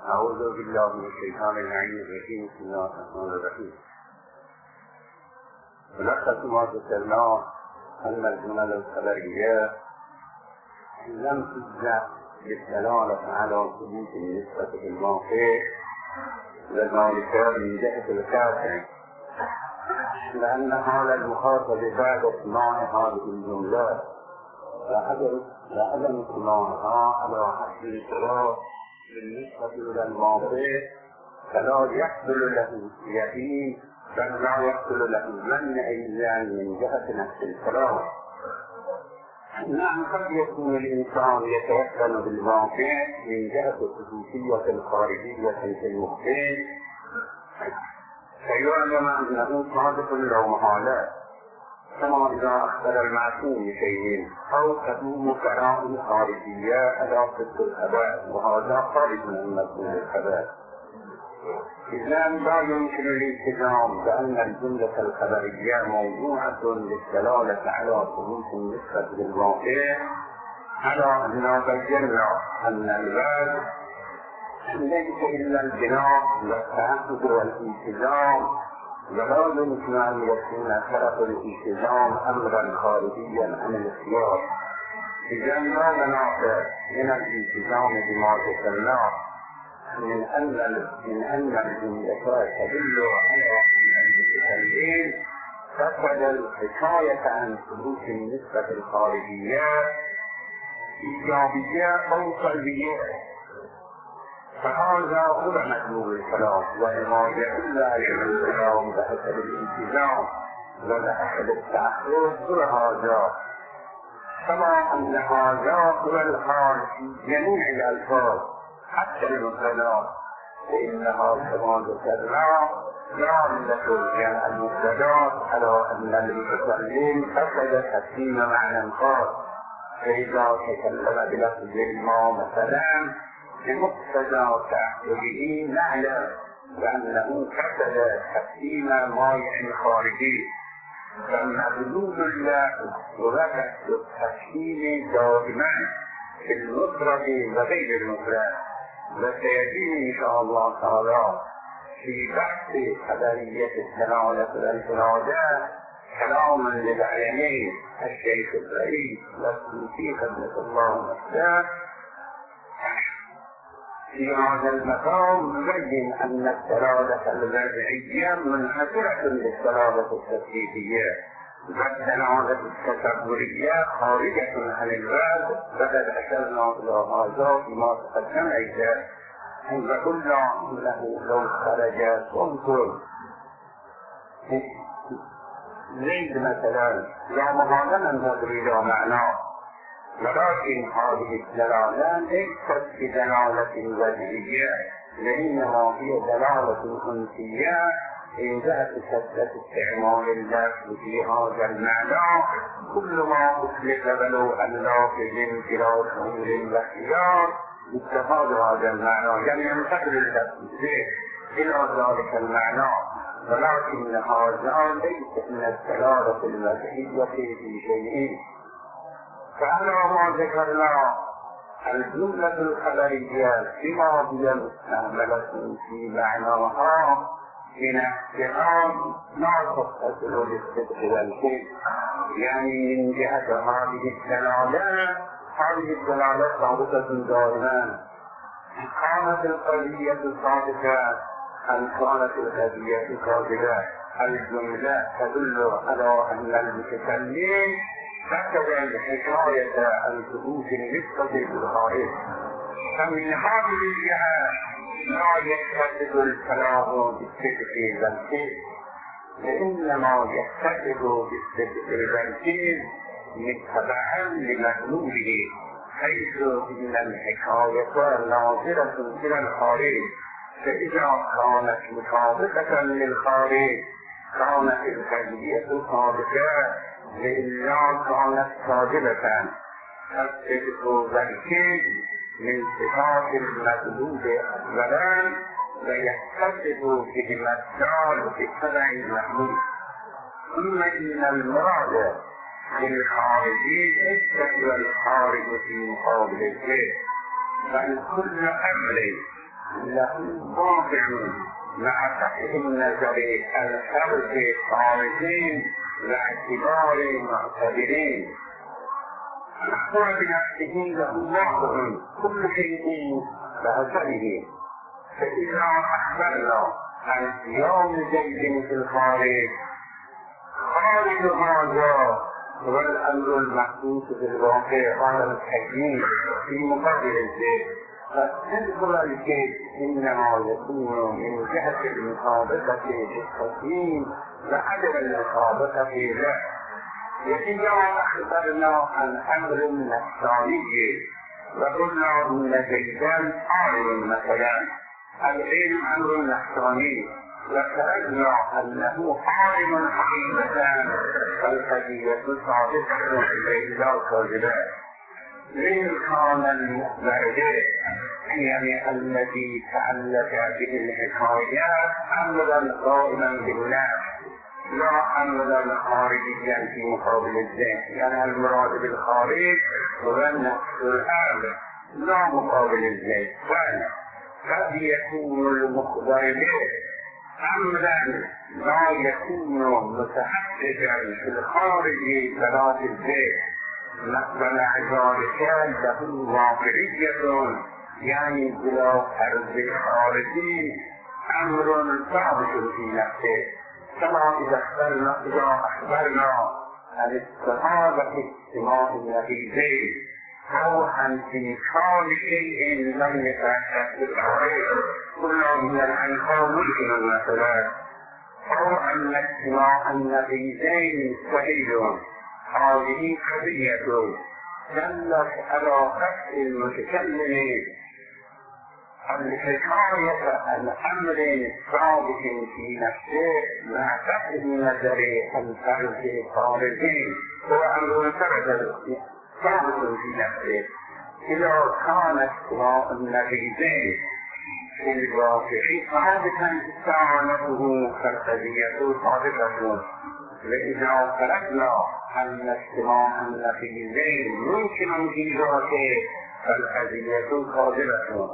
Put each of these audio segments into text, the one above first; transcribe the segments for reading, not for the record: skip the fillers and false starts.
أعوذ بالله من الشيطان اللعين الرجيم. بسم الله الرحمن الرحيم. ملخص ما ذكرناه أن الجمل الخبرية لم تجزع بالدلالة على ثبوت النسبة في الموقع وذلك من جهة الكافر، لأن هذا المخاطب بعد اسماع هذه الجملات لعدم سماعها على حسب القراء بالنسبة إلى الموضع فلا يحصل له يقين، بل لا يحصل له ظن أيضا من جهة نفس الكلام. نعم، قد يكون الإنسان يتيقن بالواقع من جهة الخصوصية الخارجية في المخبر فيعلم أنه صادق لا محالة، كما إذا أخبر المعصوم بشيء أو تقوم كرائم خارجية على صدق الخبر، وهذا خارج من مفهوم الخبر. إذا لا يمكن الالتزام بأن الجملة الخبرية موضوعة للدلالة على ثبوت النسبة للواقع، على أن بينا أن الباب ليس إلا البناء والتعهد والالتزام، ولا يمكن أن يكون شرط الالتزام أمرا خارجيا عن الاختيار. إذا لا منافع من الالتزام بما ذكرناه من أن الجملة تدل على المتكلم فقد الحكاية عن ثبوت النسبة الخارجية إيجابية أو سلبية، فهذا هو مطلوب الكلام، وما يدل على الكلام بحسب الالتزام وبحسب التعهد هو هذا، كما أن هذا هو الحال في جميع الألفاظ حتى المفردات، فإنها كما ذكرنا دالة على المفردات على أن المتكلم أخذ تقسيم معنى خاص، فإذا تكلم بلفظ ما مثلا بمقتضى تعبيره نعلم بأنه كسب تقسيم مانع خارجي، فمدلول الله وقت التقسيم دائما في المفرد وغير المفرد، وسيجي إن شاء الله تعالى في بحث خبرية الدلالة والإرادة كلاما للعلمين الشيخ الرئيس والسوسي خدمة الله نفسه. في هذا المقام نبين أن الدلالة الوضعية منحصرة بالدلالة التثبيتية، والدلالة التكبرية خارجة عن الوضع، وقد أشرنا إلى هذا فيما تقدم أيضا، وقلنا إنه لو خرج انظر زيد مثلا لا محالة ننظر إلى معناه، ولكن هذه الدلالة ليست بدلالة وجهية، وإنما هي دلالة أنسية إن جاءت كثرة استعمال اللفظ في هذا المعنى كل ما أطلق ولو أن لافظ بلا شعور واختيار اتخاذ هذا المعنى، يعني ينتقل اللفظ إلى ذلك المعنى، ولكن هذا ليس من الدلالة الوجهية في شيء. فعلى ما ذكرنا الجملة الخبرية بما هي مستعملة في معناها من احترام لا تتصل بالصدق والكذب، يعني من جهة هذه الدلالة ثابتة دائما، كانت القضية صادقة أم كانت القضية كاذبة، الجملة تدل على أن المتكلم كتب الحكاية عن ثبوت النسبة للخارج، فمن هذه الجهة لا يتصل الكلام بالصدق والكذب، وإنما يتصل بالصدق والكذب متبعا لمدلوله، حيث إن الحكاية ناظرة إلى الخارج، فإذا كانت مطابقة للخارج كانت القضية صادقة، وإلا كانت كاذبة. الصدق والكذب من صفات المدلول أولا، ويتصف بهما الدال بتبع المحمود، ثم إن المراد بالخارجي ليس هو الخارج في مقابل الكذب، بل كل أمر له واقع مع فتح النظر الفرد خارجين واعتبار معتبرين. أخبر بنفسه له واقع كل شيء بحسبه. فإذا أخبرنا عن قيام زيد في الخارج، خارج هذا هو الأمر المحسوس بالواقع على التكليف في مقابل الزيد. فنذكر الزيد إنما يكون من جهة المطابقة بالتكليف وعدم المطابقة له. وإذا أخبرنا عن أمر نفساني وقلنا إن زيدا عالم مثلا، العلم أمر نفساني، وفرضنا أنه عالم حقيقة فالقضية صادقة إلى كاذبة. إن كان المخبر يعني الذي تعلق به الحكايات أمرا قائما بالنفس لا أمرا خارجيا في مقابل الذهن، يعني المراد بالخارج هو النفس الأمر لا مقابل الذهن. قد يكون المخبر به أمرا لا يكون متحققا في الخارج ذات الذهن، ومع ذلك له واقعية يعني بلا فرض خارجي أمر ثابت في نفسه. كما إذا أخبرنا عن استحابة اجتماع النبيين أو عن إنكار شيء لم يتحقق عليه كل من الأنكار ممكن مثلا، أو أن اجتماع النبيين صحيح، هذه قضية دلت على قصد المتكلم الحكاية عن أمر ثابت في نفسه مع قصد نظر الفرد الخارجي هو أمر ثابت في نفسه. إذا كان اجتماع النبيين في الواقع ثابتا استعانته فالقضية ثابتة. وإذا فرضنا أن اجتماع النبيين ممكن في ذاته فالقضية كاذبة.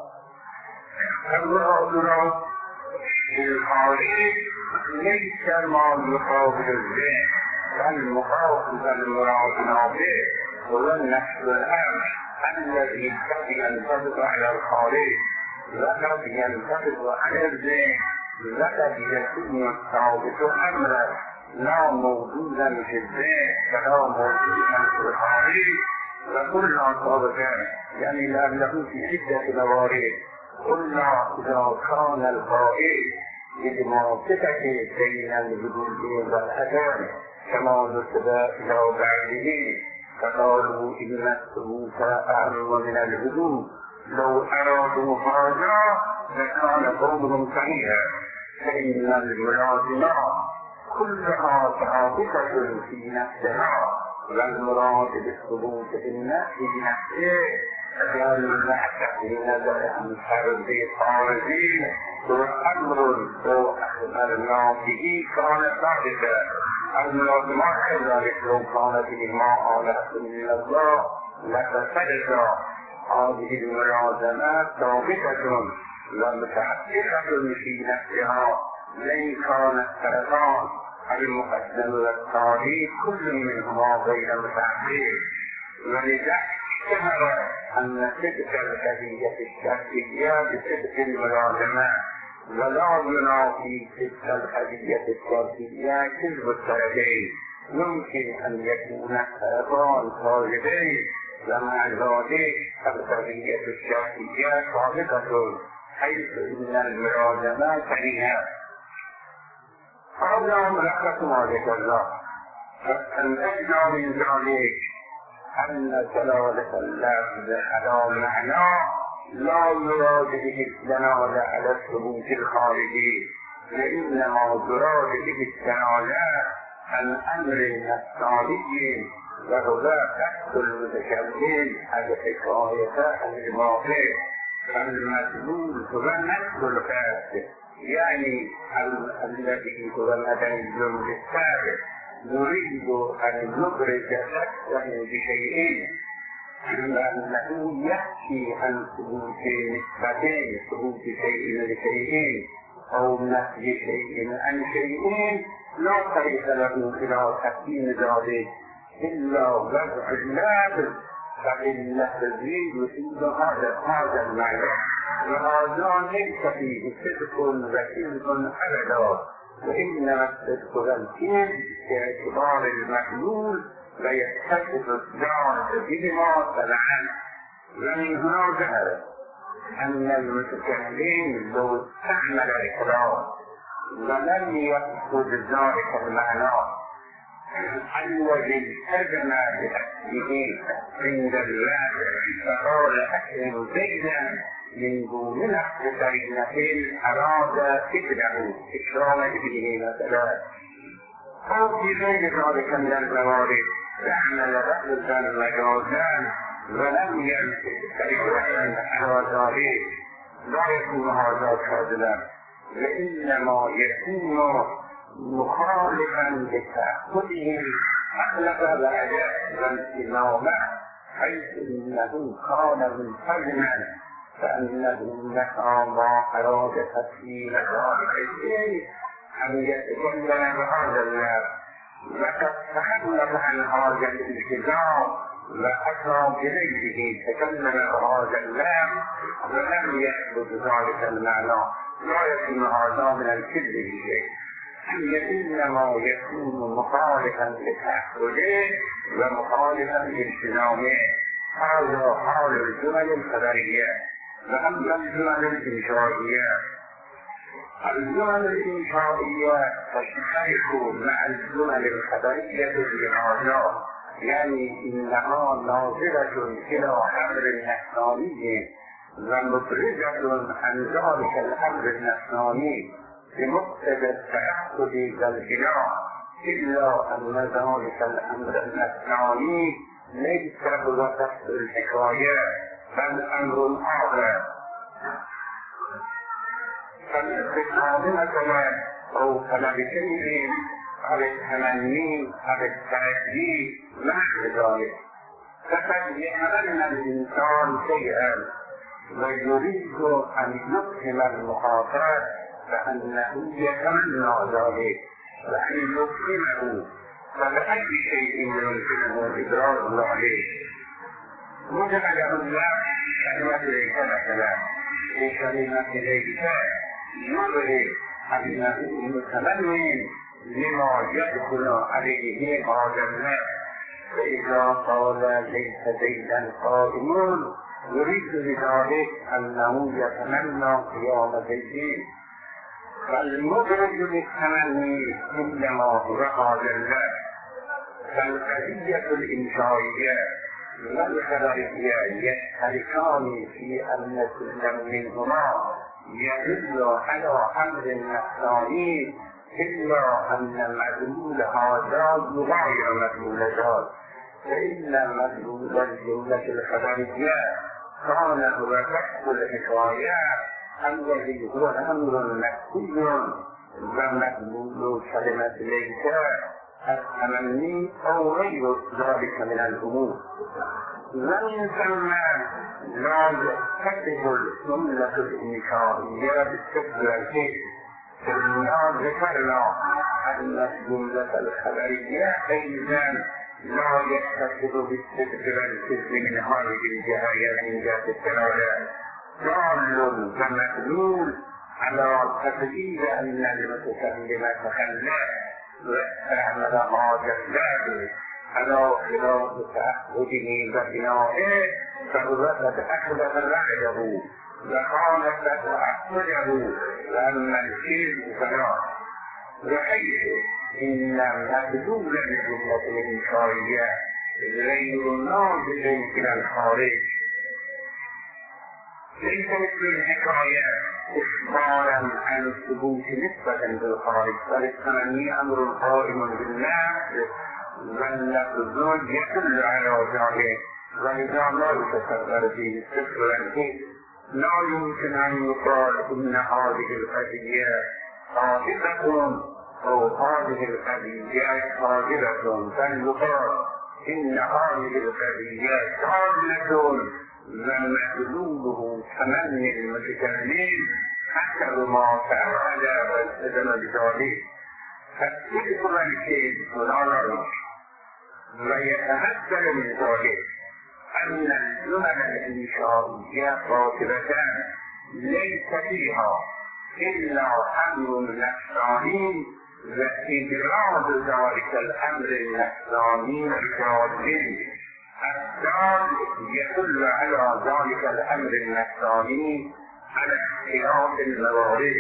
المراد بالخارج ليس ما يقابل الذهن، بل المراد به هو النفس الأمر الذي قد ينطبق على الخارج وقد ينطبق على الذهن، وقد يكون الثابت أمرا لا موجودا في الذهن ولا موجودا في الخارج وكل طابقا، يعني لأنه في عدة موارد. قلنا إذا كان القائل بالمنطقة بين الوجود والعدم كما نسب إلى بعده فقالوا إن الثبوت أهم من الوجود، لو أرادوا هذا لكان قولهم صحيحا، فإن الملازمة كلها ثابتة في نفسها، والمراد بالثبوت بالنفس بنفسه كان المحتاج لنظر عن فرد خارجي هو أمر لو أخبرنا به كان ثابتا. الملازمة كذلك لو كان به ما آلة من الله لفسدت. هذه الملازمة ثابتة ومتحققة في نفسها، لئن كانت فرقان المقدم والتالي كل منهما غير متحقق. ولذا اشتهر أن صدق القضية الشرعية بصدق الملازمة، ولا ينافي صدق القضية الشرعية كذب الطرفين. يمكن أن يكون الطرفان كاذبين، ومع ذلك القضية الشرعية صادقة حيث إن الملازمة صحيحة. هذا ملخص ما ذكرناه. فاستنتجنا من ذلك أن دلالة اللفظ على معنى لا يراد به الدلالة على الثبوت الخارجي، وإنما يراد به الدلالة عن أمر نفساني وهو قصد المتكلم الحكاية عن الواقع. فالمدلول هو نفس القصد، يعني الذي هو مدلول بالسابق، نريد أن نخرج شخصا بشيء لأنه يحكي عن ثبوت نسبتين، ثبوت شيء لشيئين أو نفي شيء عن شيئين، لا طريق له إلى تحكيم ذلك إلا وضع اللفظ، فإن التزويد يفيد هذا المعنى، وهذا ليس فيه صدق وكذب أبدا، وإنما الصدق والكذب باعتبار المحلول ويتخذ الدار بهما تبعا. ومن هنا ظهر أن المتكلم لو استعمل الإقرار ولم يقصد ذلك المعنى عن وجه الترجمة بأسره عند الواقع، فقال أكرم زيدا من دون نفس كلمة أراد فكره إكراما به مثلا، أو في غير ذلك من الموارد فعمل لفظا مجازا ولم يمسك كلمة على ذلك، لا يكون هذا كاذبا، وإنما يكون مخالفا لتأخذه أغلب الأداء والانتظام، حيث إنه كان ملتزما فأنه نهى ما أراد تسليم ذلك الشيء أن يتكلم بهذا اللفظ، وقد تخلف عن هذا الالتزام وأتى بغيره تكلم بهذا اللفظ ولم يثبت ذلك المعنى، لا يكون هذا من الكذب شيء، إنما يكون مخالفا لتأخذه ومخالفا لالتزامه. هذا حال الجمل الخبرية. وأما الجمل الإنشائية، الجمل الإنشائية تشترك مع الجمل الخبرية بهذا، يعني إنها ناظرة إلى أمر نفساني ومخرجة عن ذلك الأمر النفساني بمقتضى التأخذ بالبناء، إلا أن ذلك الأمر النفساني ليس هو تحت الحكاية بل أمر آخر. فالاستقامة مثلا أو طلب شيء أو التمني أو التردي مع ذلك، فقد يعلم الإنسان شيئا ويريد أن يفهم المخاطر فأنه يتمنى ذلك وأن يفهمه، فبأي شيء يمكنه إدراك عليه. وجعل الله كلمة ليس مثلا في كلمة ليس يظهر أنه متمني لما يدخل عليه هذا النفس، فإذا قال ليس زيدا قائم يريد بذلك أنه يتمنى قيام زيد، فالمدرج للتمني إنما هو هذا النفس. فالقضية الإنشائية والخبرية يشتركان في أن كل منهما يدل على أمر نفساني، إلا أن مدلول هذا يغاير مدلول ذاك، فإن مدلول الجملة الخبرية كان هو فحص الحكاية الذي هو أمر نفسي، ومدلول كلمة ليس التمني أو غير ذلك من الأمور. ومن ثم لا يتصف الجملة الإنشائية بالتفسير، فإننا ذكرنا أن الجملة الخبرية أيضا لا يتصف بالتفسير والكذب من هذه الجهة من جهة الدلالة، دال كمدلول على تقدير أن المتكلم تخلف واستعمل هذا اللفظ على خلاف تأخذه وبنائه، فهو قد أخذ رأيه وخالف تأخذه، وأما الكذب فلا. وحيث إن مدلول الجملة الإنشائية غير ناظر إلى الخارج، ليس مثل الحكاية إخبارا عن ثبوت نسبة بالخارج، فالتمني أمر قائم بالنفس واللفظ يدل على ذلك، ولذا لا يتصور فيه الصدق والكذب. لا يمكن أن يقال إن هذه القضية صادقة أو هذه القضية صادقة، بل يقال إن هذه القضية ضالة ومدلوله تمني المتكلمين حسب ما تعالى والتزم بذلك. فالفكر الكيد والعرب ويتمثل من ذلك أن الجمل الإنشائية قاطبتان ليس فيها إلا أمر نفساني وإدراج ذلك الأمر النفساني الجازم الدال يدل على ذلك الأمر النفساني على اختلاف الموارد.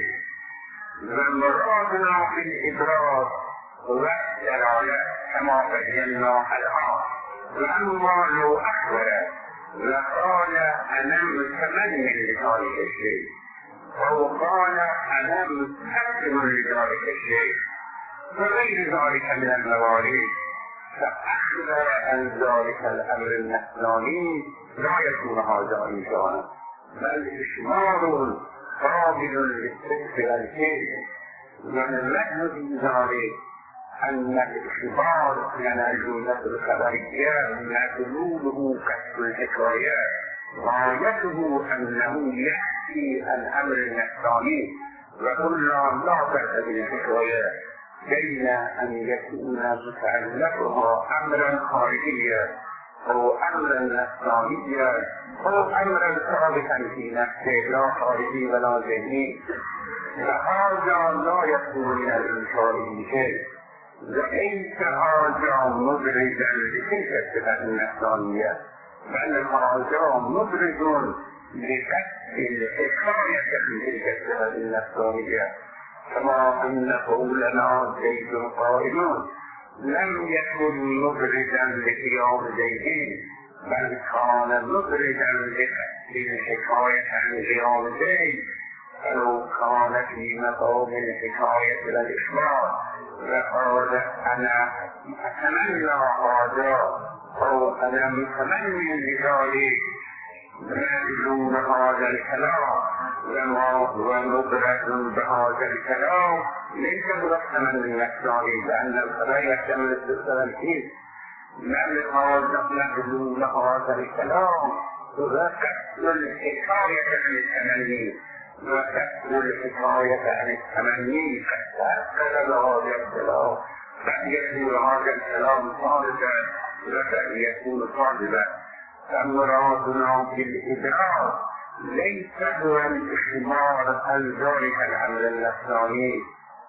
ومرادنا في الإدراج هو الدلالة كما بينا الآن. وأما لو أخبر وقال أنا متمنى لذلك الشيء أو قال أنا مستقبل لذلك الشيء وغير ذلك من الموارد، فأخبر عن ذلك الأمر النفساني لا يكون هذا إنشاء، بل إشمار قابل للصدق والكذب. والمعنى في ذلك أن الإخبار من الجملة الخبرية مدلوله كشف الحكايات، غايته أنه يحكي عن أمر نفساني وقلنا لا بأس بالحكايات بين أن يكون متعلقها أمرا خارجيا أو أمرا نفسانيا أو أمرا ثابتا في نفسه لا خارجي ولا ذهني، فهذا لا يكون من الإنشاء شيء. ليس هذا مبرزا لتلك الصفة النفسانية، بل هذا مبرز لكسب الحكاية من تلك الصفة النفسانية. كما أن قولنا زيد قائم لم يكن مبرزا لقيام زيد، بل كان مبرزا لكسب الحكاية عن قيام زيد، فلو كان في مقام الحكاية والإخبار وقال أنا أتمنى هذا أو أنا متمنى لذلك مدلول هذا الكلام وما هو مبرز بهذا الكلام ليس مرتبا للنفساني، لأن الخبر يحتمل الصدق والكذب، بل هذا مدلول هذا الكلام هو كسب الحكاية عن التمني، وكسب الحكاية عن التمني قد تأكد هذا الكلام، قد يكون هذا الكلام صادقا وقد يكون صادقا. فمرادنا بالإدراك ليس هو الإخبار عن ذلك الأمر النفساني،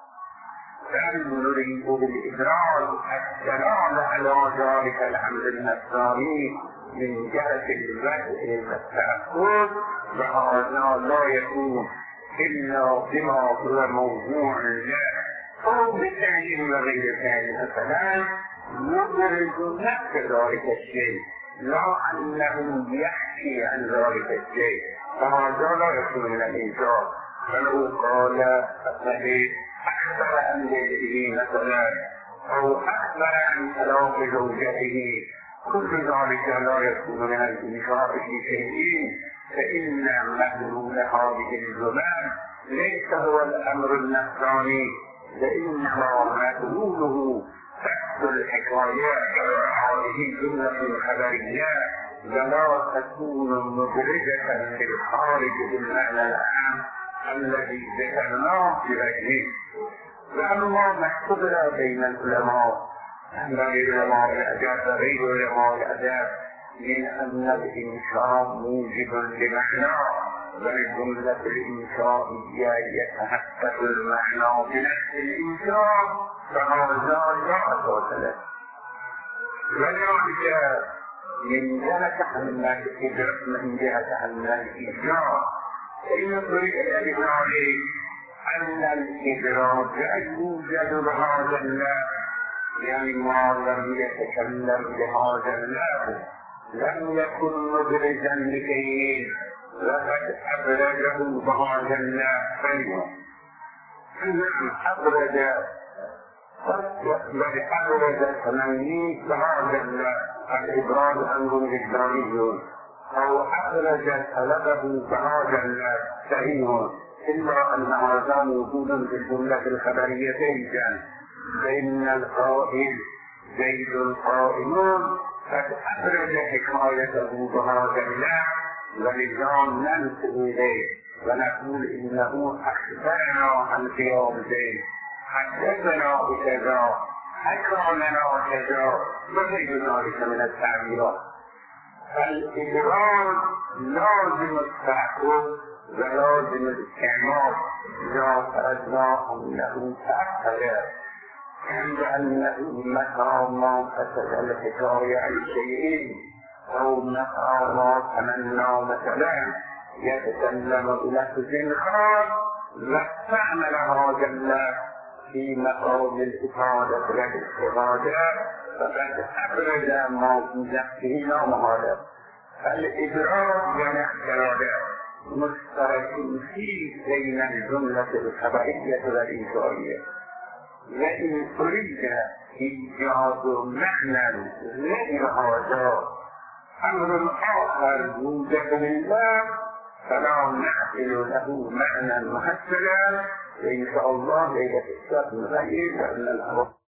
بل نريد بالإدراك الدلالة على ذلك الأمر النفساني من جهة البدء والتأكد، وهذا لا يكون إلا بما هو موضوع له أو بتعيين وغير ذلك، مثلا يبرز نفس ذلك الشيء لا أنه يحكي عن ذلك الشيء، فهذا لا يكون من الإنشاء. فلو قال الصحيح أخبر عن بيته مثلا أو أخبر عن طلاق زوجته، كل ذلك لا يكون من الإنشاء في شيء، فإن مدلول هذه الجمل ليس هو الأمر النفساني، وإنما مدلوله كسب الحكايات. هذه جملة خبرية ولا تكون مبرزة للخارج بالمعنى العام الذي ذكرناه في غيره. وأما ما اختبر بين العلماء أن العلماء الأداب وغير علماء الأداب من أن الإنشاء موجب لمعنى، والجملة الإنشائية يتحقق المعنى بنفس الإنشاء، فهذا لا أساس له. وذلك من جهة أن الإنشاء يدرك بذلك أن الإدراج يوجد بهذا الله، يعني ما لم يتكلم بهذا الله لم يكن مبرزا لشيء، وقد أبرزه بهذا الله خيرا. أبرز التمني بهذا الله، الإبراز أمر إجباري، أو أبرز طلبه بهذا الله صحيح، إلا أن هذا موجود في الجملة الخبرية جدا، فإن القائل زيد قائم قد أبرز حكايته بهذا اللفظ ولذا ننسب إليه ونقول إنه أخبرنا عن قيام زيد حدثنا بكذا حكى لنا كذا وغير ذلك من التعبيرات. فالإدراج لازم التعقل ولازم الاستعمال إذا فرضنا أنه تأخر عند أنه متى ما فسد الحكاية عن شيء أو متى ما تمنى مثلا يتكلم بلفظ خاص واستعمل هذا اللفظ في مقام الإفادة والاستفادة فقد أبرز ما في نفسه لا محالة. الإدراك والاختراع مشترك فيه بين الجملة الخبرية والإنشائية، وإن أريد إيجاد معنى غير هذا أمر آخر يوجد لله فلا نعقل له معنى محسنا وإن شاء الله ليلة السبت نغير لأن الأمر